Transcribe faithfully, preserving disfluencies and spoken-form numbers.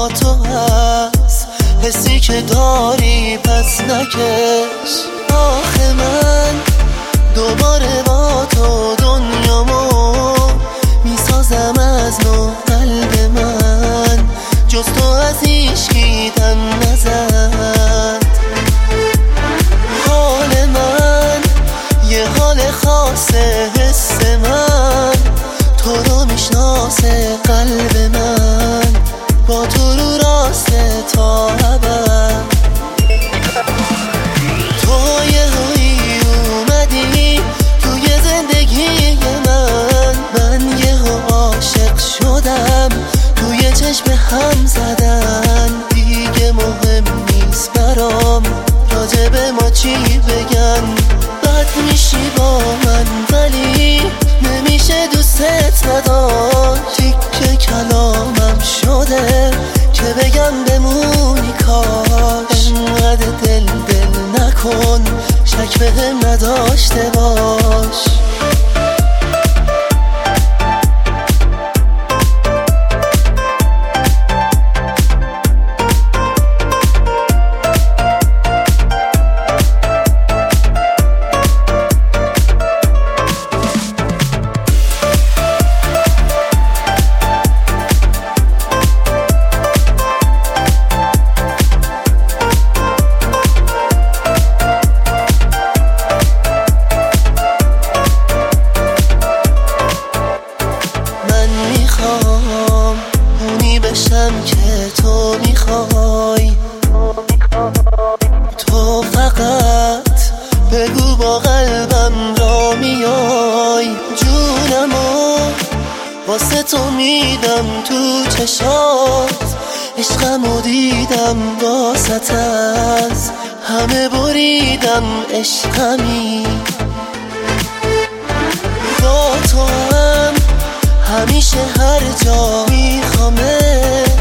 با تو هست، حسی که داری پس نکش. آخه من دوباره با تو دنیامو میسازم از نو. قلب من جز تو از هیچکی دم نزد. حال من یه حال خاصه، حس من تو رو میشناسه. قلب من با تو رو راسته تا ابد. تو یه هایی اومدی توی زندگی من، من یه عاشق شدم توی چشم هم زدن. دیگه مهم نیست برام راجب ما چی بگن. بد میشی با من ولی نمیشه دوستت نداشت. تیکه کلامم شده که بگم بمونی کاش. انقدر دل دل نکن، شک بهم نداشته باش. اونی بشم که تو میخوای. تو فقط بگو با قلبم را میای. جونمو واسه تو میدم تو چشات. عشقمو دیدم واسط از همه بریدم. عشقمی با تو هم همیشه هر جا میخوامه.